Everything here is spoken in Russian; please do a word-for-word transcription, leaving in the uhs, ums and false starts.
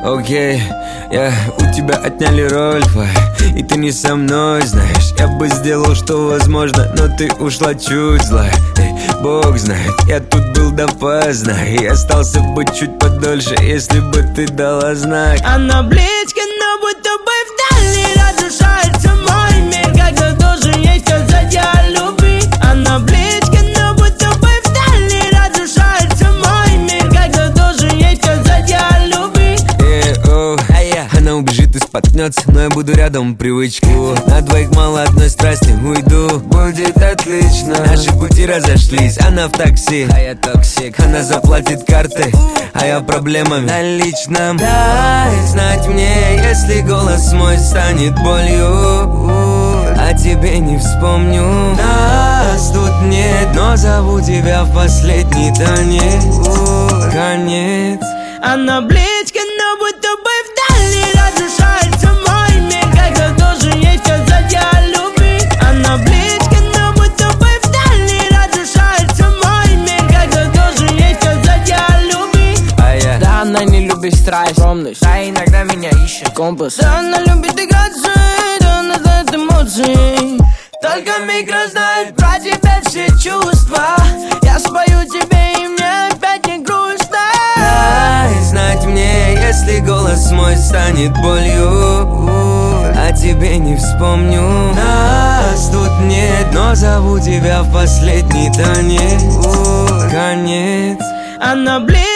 Окей, я у тебя отняли роль, и ты не со мной, знаешь. Я бы сделал, что возможно, но ты ушла чуть злая. Эй, Бог знает, я тут был допоздна и остался бы чуть подольше, если бы ты дала знак. Она близко, но будто бы вдали разрушается мой мир, когда должен ей сказать я люби. Она близко, но будто бы вдали разрушается мой мир, когда должен ей сказать я люби. Э-о, а я, она убежит и споткнется, но я буду рядом, привычку. На двоих мало одной страсти, уйду, будет отлично. Наши пути разошлись, она в такси, а я токсик. Она заплатит картой, а я проблемами наличным. Дай знать мне, если голос мой станет болью, а тебе не вспомню. Нас тут нет, но зову тебя в последний танец. Конец. Она близко, но будто бы вдали разрушается мой мир, когда должен ей сказать я люби. Она близко, но будто бы вдали разрушается мой мир, когда должен ей сказать я люби. А я, Да, она не любит страсть, скромность, Да, иногда меня ищет компас. Да, она любит играться, да, она знает эмоции. Только микро знает про тебя все чувства. Я спою тебе, и мне опять не грустно. дай знать мне, если голос мой станет болью, а тебе не вспомню. Нас тут нет, но зову тебя в последний танец. Конец. Она близко.